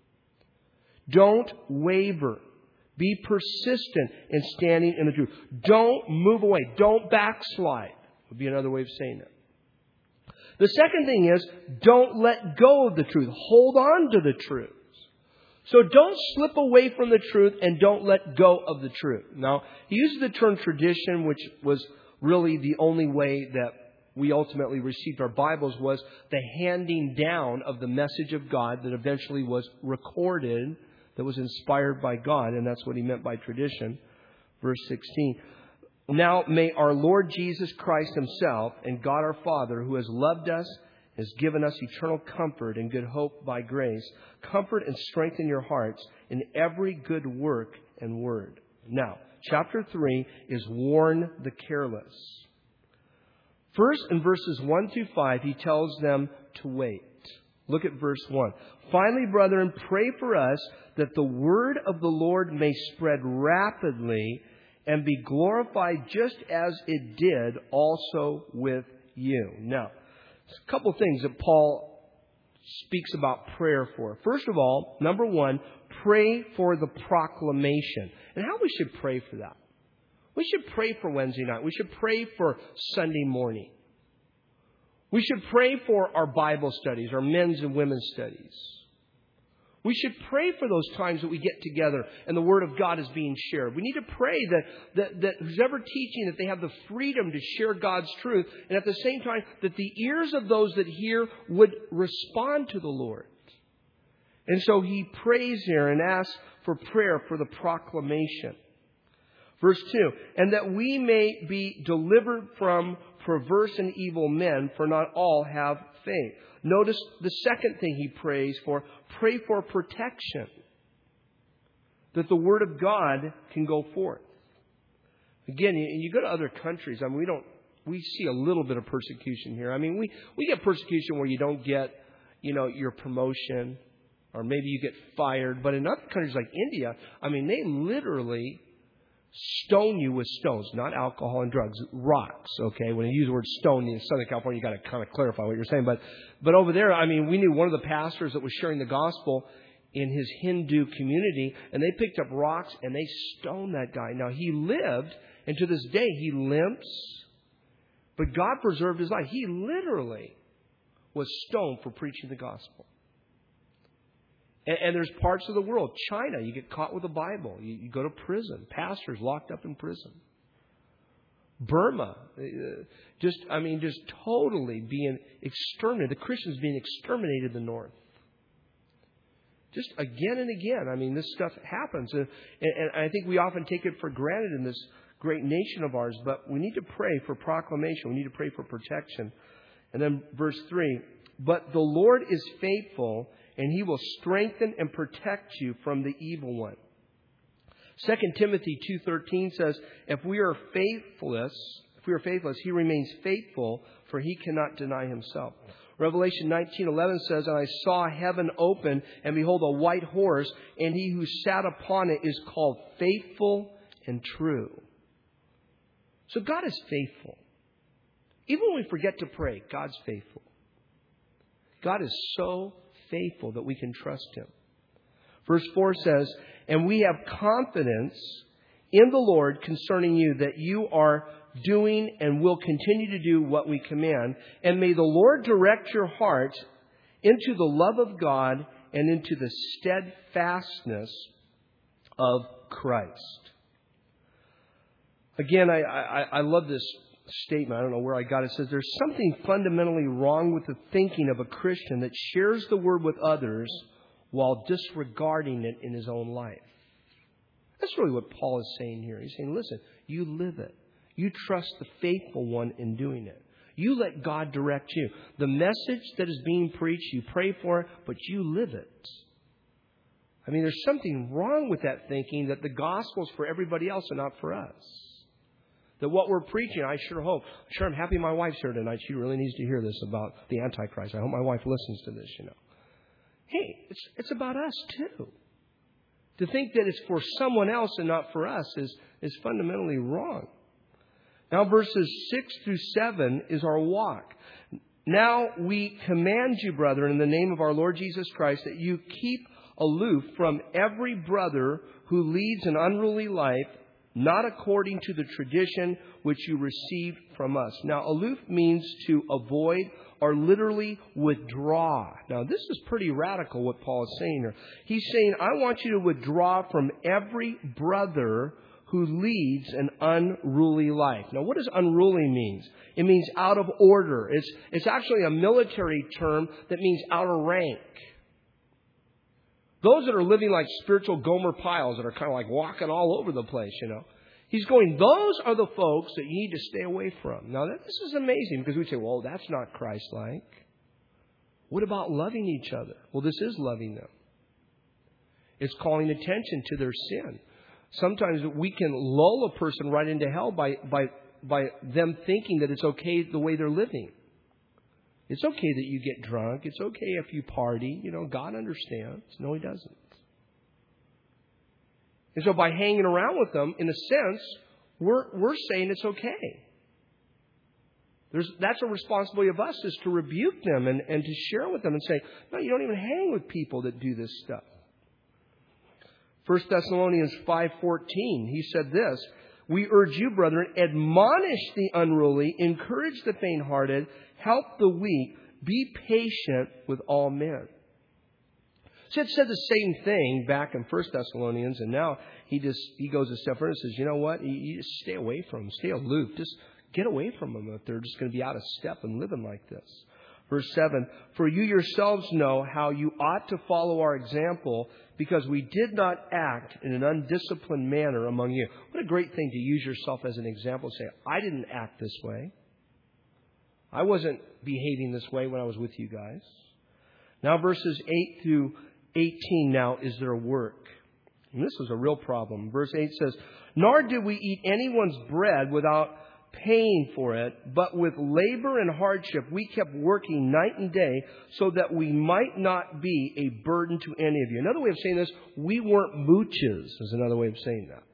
Don't waver. Be persistent in standing in the truth. Don't move away. Don't backslide. Would be another way of saying it. The second thing is, don't let go of the truth. Hold on to the truth. So don't slip away from the truth and don't let go of the truth. Now, he uses the term tradition, which was really the only way that we ultimately received our Bibles, was the handing down of the message of God that eventually was recorded, that was inspired by God. And that's what he meant by tradition. Verse sixteen. Now may our Lord Jesus Christ Himself and God our Father, who has loved us, has given us eternal comfort and good hope by grace, comfort and strengthen your hearts in every good work and word. Now, chapter three is warn the careless. First, in verses one through five, he tells them to wait. Look at verse one. Finally, brethren, pray for us that the word of the Lord may spread rapidly and be glorified just as it did also with you. Now, there's a couple of things that Paul speaks about prayer for. First of all, number one, pray for the proclamation. And how we should pray for that. We should pray for Wednesday night. We should pray for Sunday morning. We should pray for our Bible studies, our men's and women's studies. We should pray for those times that we get together and the Word of God is being shared. We need to pray that, that, that who's ever teaching, that they have the freedom to share God's truth. And at the same time, that the ears of those that hear would respond to the Lord. And so he prays here and asks for prayer for the proclamation. Verse two, and that we may be delivered from perverse and evil men, for not all have faith. Notice the second thing he prays for. Pray for protection. That the Word of God can go forth. Again, you, you go to other countries. I mean, we don't, we see a little bit of persecution here. I mean, we, we get persecution where you don't get, you know, your promotion, or maybe you get fired. But in other countries like India, I mean, they literally stone you with stones, not alcohol and drugs, rocks, okay? When you use the word stone in Southern California, you got to kind of clarify what you're saying. But but over there, I mean, we knew one of the pastors that was sharing the gospel in his Hindu community, and they picked up rocks and they stoned that guy. Now, he lived, and to this day, he limps, but God preserved his life. He literally was stoned for preaching the gospel. And, and there's parts of the world, China, you get caught with the Bible. You, you go to prison. Pastors locked up in prison. Burma, uh, just, I mean, just totally being exterminated. The Christians being exterminated in the north. Just again and again. I mean, this stuff happens. And, and, and I think we often take it for granted in this great nation of ours. But we need to pray for proclamation. We need to pray for protection. And then verse three. But the Lord is faithful, and He will strengthen and protect you from the evil one. Second Timothy two thirteen says, if we are faithless, if we are faithless, He remains faithful, for He cannot deny Himself. Revelation nineteen eleven says, and I saw heaven open, and behold, a white horse, and He who sat upon it is called Faithful and True. So God is faithful. Even when we forget to pray, God's faithful. God is so faithful that we can trust Him. Verse four says, and we have confidence in the Lord concerning you, that you are doing and will continue to do what we command. And may the Lord direct your heart into the love of God and into the steadfastness of Christ. Again, I, I, I love this statement. I don't know where I got it. It says there's something fundamentally wrong with the thinking of a Christian that shares the word with others while disregarding it in his own life. That's really what Paul is saying here. He's saying, listen, you live it. You trust the faithful one in doing it. You let God direct you. The message that is being preached, you pray for it, but you live it. I mean, there's something wrong with that thinking that the gospel's for everybody else and not for us. That what we're preaching, I sure hope. Sure, I'm happy my wife's here tonight. She really needs to hear this about the Antichrist. I hope my wife listens to this, you know. Hey, it's, it's about us too. To think that it's for someone else and not for us is, is fundamentally wrong. Now, verses six through seven is our walk. Now we command you, brethren, in the name of our Lord Jesus Christ, that you keep aloof from every brother who leads an unruly life, not according to the tradition which you received from us. Now, aloof means to avoid or literally withdraw. Now, this is pretty radical what Paul is saying here. He's saying, I want you to withdraw from every brother who leads an unruly life. Now, what does unruly mean? It means out of order. It's, it's actually a military term that means out of rank. Those that are living like spiritual Gomer Piles that are kind of like walking all over the place, you know. He's going, those are the folks that you need to stay away from. Now, this is amazing because we say, well, that's not Christ-like. What about loving each other? Well, this is loving them. It's calling attention to their sin. Sometimes we can lull a person right into hell by, by, by them thinking that it's okay the way they're living. It's okay that you get drunk. It's okay if you party. You know, God understands. No, He doesn't. And so by hanging around with them, in a sense, we're, we're saying it's okay. There's, that's a responsibility of us, is to rebuke them and, and to share with them and say, no, you don't even hang with people that do this stuff. First Thessalonians five fourteen, he said this, we urge you, brethren, admonish the unruly, encourage the faint-hearted, help the weak, be patient with all men. So it said the same thing back in First Thessalonians, and now he just he goes a step further and says, you know what? You, you just stay away from them, stay aloof, just get away from them if they're just going to be out of step and living like this. Verse seven, for you yourselves know how you ought to follow our example, because we did not act in an undisciplined manner among you. What a great thing to use yourself as an example and say, I didn't act this way. I wasn't behaving this way when I was with you guys. Now verses eight through eighteen now is their work. And this was a real problem. Verse eight says, nor did we eat anyone's bread without paying for it, but with labor and hardship we kept working night and day so that we might not be a burden to any of you. Another way of saying this, we weren't mooches, is another way of saying that.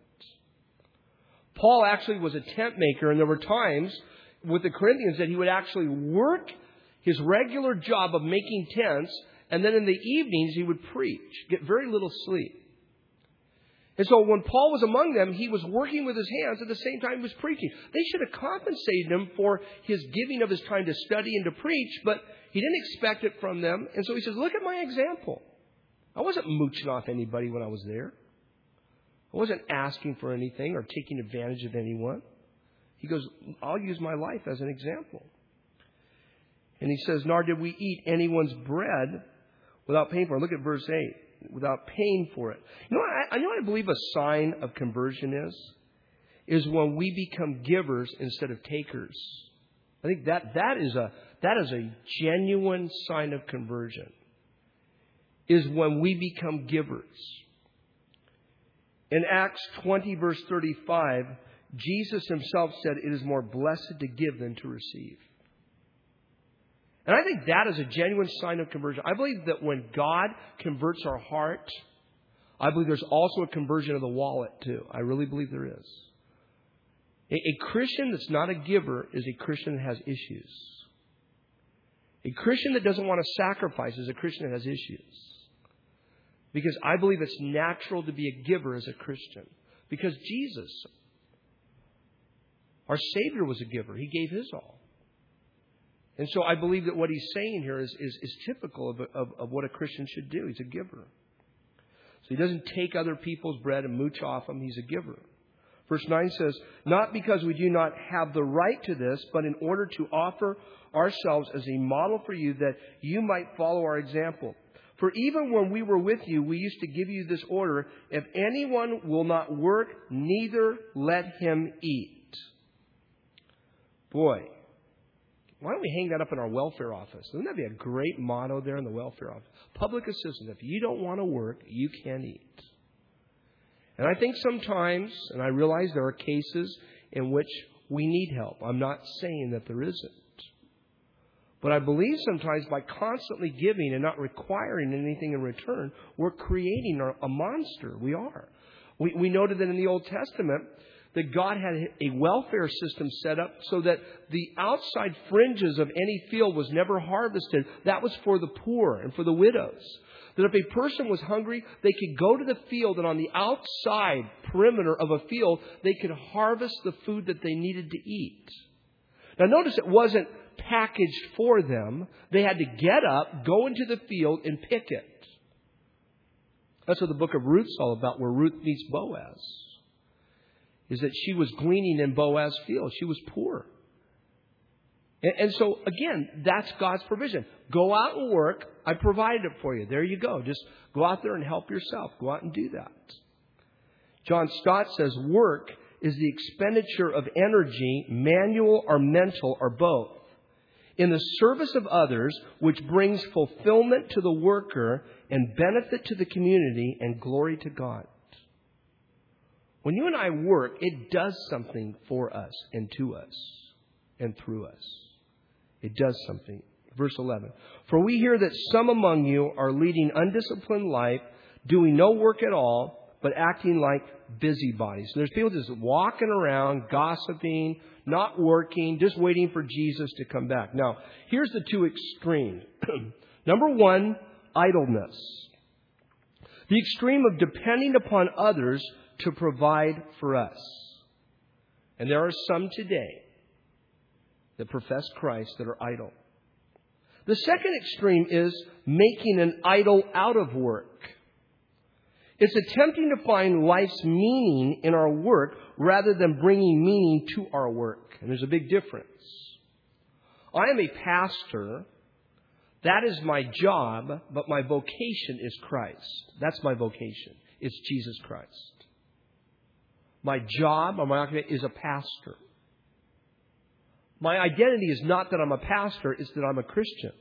Paul actually was a tent maker, and there were times with the Corinthians that he would actually work his regular job of making tents, and then in the evenings he would preach, get very little sleep. And so when Paul was among them, he was working with his hands at the same time he was preaching. They should have compensated him for his giving of his time to study and to preach, but he didn't expect it from them. And so he says, look at my example. I wasn't mooching off anybody when I was there. I wasn't asking for anything or taking advantage of anyone. He goes, I'll use my life as an example. And he says, nor did we eat anyone's bread without paying for it. Look at verse eight. Without paying for it. You know what I, you know what I believe a sign of conversion is? Is when we become givers instead of takers. I think that that is a that is a genuine sign of conversion. is when we become givers. In Acts twenty, verse thirty-five, Jesus himself said, "It is more blessed to give than to receive." And I think that is a genuine sign of conversion. I believe that when God converts our heart, I believe there's also a conversion of the wallet too. I really believe there is. A, a Christian that's not a giver is a Christian that has issues. A Christian that doesn't want to sacrifice is a Christian that has issues. Because I believe it's natural to be a giver as a Christian. Because Jesus, our Savior, was a giver. He gave His all. And so I believe that what he's saying here is, is, is typical of, of, of what a Christian should do. He's a giver. So he doesn't take other people's bread and mooch off them. He's a giver. Verse nine says, "Not because we do not have the right to this, but in order to offer ourselves as a model for you, that you might follow our example. For even when we were with you, we used to give you this order: if anyone will not work, neither let him eat." Boy, why don't we hang that up in our welfare office? Wouldn't that be a great motto there in the welfare office? Public assistance. If you don't want to work, you can't eat. And I think sometimes, and I realize there are cases in which we need help. I'm not saying that there isn't. But I believe sometimes by constantly giving and not requiring anything in return, we're creating a monster. We are. We, we noted that in the Old Testament, that God had a welfare system set up so that the outside fringes of any field was never harvested. That was for the poor and for the widows. That if a person was hungry, they could go to the field, and on the outside perimeter of a field, they could harvest the food that they needed to eat. Now notice it wasn't packaged for them. They had to get up, go into the field, and pick it. That's what the book of Ruth's all about, where Ruth meets Boaz. Is that she was gleaning in Boaz's field. She was poor. And, and so, again, that's God's provision. Go out and work. I provided it for you. There you go. Just go out there and help yourself. Go out and do that. John Stott says, work is the expenditure of energy, manual or mental or both, in the service of others, which brings fulfillment to the worker and benefit to the community and glory to God. When you and I work, it does something for us and to us and through us. It does something. Verse eleven. "For we hear that some among you are leading undisciplined life, doing no work at all, but acting like busybodies." So there's people just walking around, gossiping, not working, just waiting for Jesus to come back. Now, here's the two extremes. Number one, idleness. The extreme of depending upon others to provide for us. And there are some today that profess Christ that are idle. The second extreme is making an idol out of work. It's attempting to find life's meaning in our work rather than bringing meaning to our work. And there's a big difference. I am a pastor. That is my job, but my vocation is Christ. That's my vocation. It's Jesus Christ. My job or my occupation is a pastor. My identity is not that I'm a pastor, it's that I'm a Christian.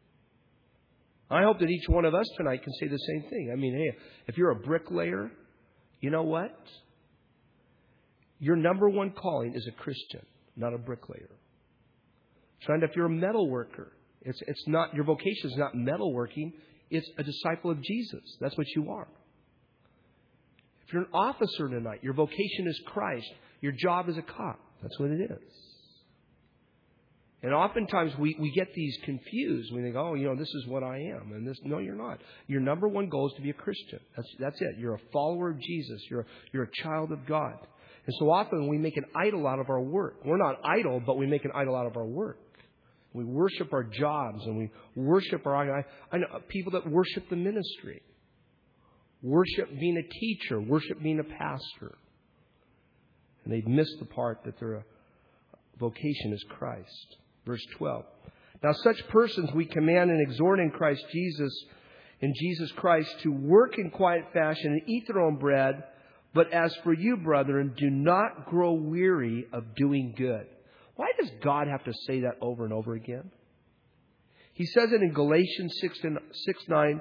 I hope that each one of us tonight can say the same thing. I mean, hey, if you're a bricklayer, you know what? Your number one calling is a Christian, not a bricklayer. Friend, if you're a metal worker, it's it's not your vocation is not metalworking, it's a disciple of Jesus. That's what you are. If you're an officer tonight, your vocation is Christ. Your job is a cop. That's what it is. And oftentimes we, we get these confused. We think, oh, you know, this is what I am. And this, no, you're not. Your number one goal is to be a Christian. That's that's it. You're a follower of Jesus. You're, you're a child of God. And so often we make an idol out of our work. We're not idle, but we make an idol out of our work. We worship our jobs and we worship our... I, I know people that worship the ministry. Worship being a teacher. Worship being a pastor. And they've missed the part that their vocation is Christ. Verse twelve. "Now such persons we command and exhort in Christ Jesus, in Jesus Christ, to work in quiet fashion and eat their own bread. But as for you, brethren, do not grow weary of doing good." Why does God have to say that over and over again? He says it in Galatians six nine,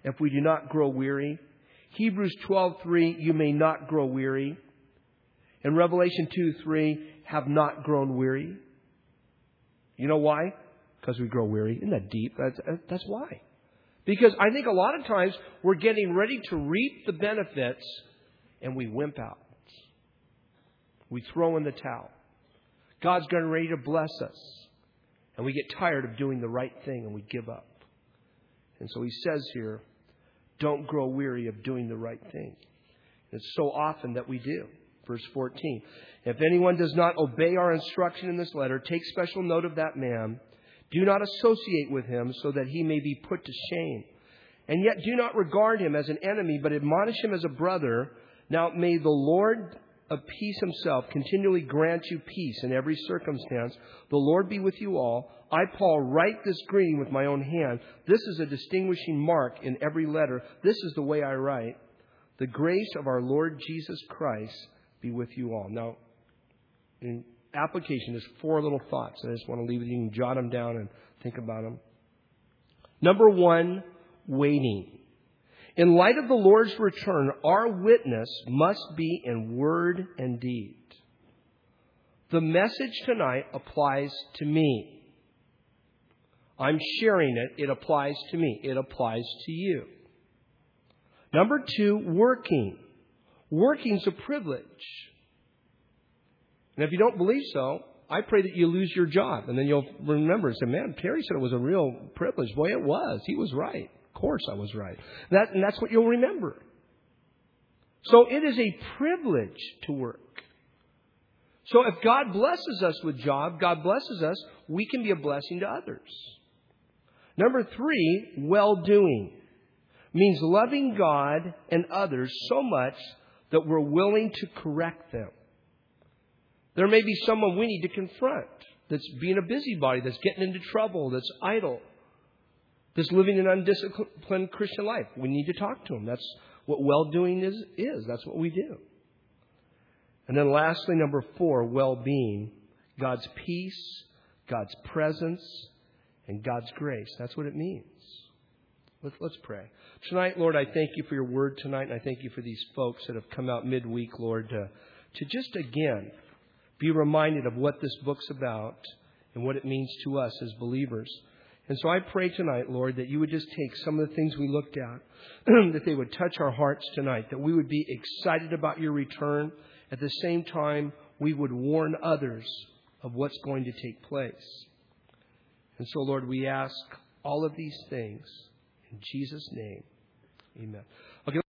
if we do not grow weary. Hebrews twelve three, you may not grow weary. And Revelation two three, have not grown weary. You know why? Because we grow weary. Isn't that deep? That's, that's why. Because I think a lot of times we're getting ready to reap the benefits and we wimp out. We throw in the towel. God's getting ready to bless us. And we get tired of doing the right thing and we give up. And so he says here, don't grow weary of doing the right thing. And it's so often that we do. Verse fourteen, if anyone does not obey our instruction in this letter, take special note of that man. Do not associate with him so that he may be put to shame. And yet do not regard him as an enemy, but admonish him as a brother. Now may the Lord of peace himself continually grant you peace in every circumstance. The Lord be with you all. I, Paul, write this greeting with my own hand. This is a distinguishing mark in every letter. This is the way I write. The grace of our Lord Jesus Christ be with you all. Now, in application, there's four little thoughts. I just want to leave it. You can jot them down and think about them. Number one, waiting. In light of the Lord's return, our witness must be in word and deed. The message tonight applies to me. I'm sharing it. It applies to me. It applies to you. Number two, working. Working's a privilege. And if you don't believe so, I pray that you lose your job. And then you'll remember and say, man, Terry said it was a real privilege. Boy, it was. He was right. Of course I was right. That, and that's what you'll remember. So it is a privilege to work. So if God blesses us with job, God blesses us, we can be a blessing to others. Number three, well-doing. Means loving God and others so much that we're willing to correct them. There may be someone we need to confront that's being a busybody, that's getting into trouble, that's idle, that's living an undisciplined Christian life. We need to talk to them. That's what well-doing is, is. That's what we do. And then lastly, number four, well-being. God's peace, God's presence, and God's grace. That's what it means. Let's, let's pray. Tonight, Lord, I thank you for your word tonight, and I thank you for these folks that have come out midweek, Lord, to, to just again be reminded of what this book's about and what it means to us as believers. And so I pray tonight, Lord, that you would just take some of the things we looked at, that they would touch our hearts tonight, that we would be excited about your return. At the same time, we would warn others of what's going to take place. And so, Lord, we ask all of these things in Jesus' name. Amen. Okay.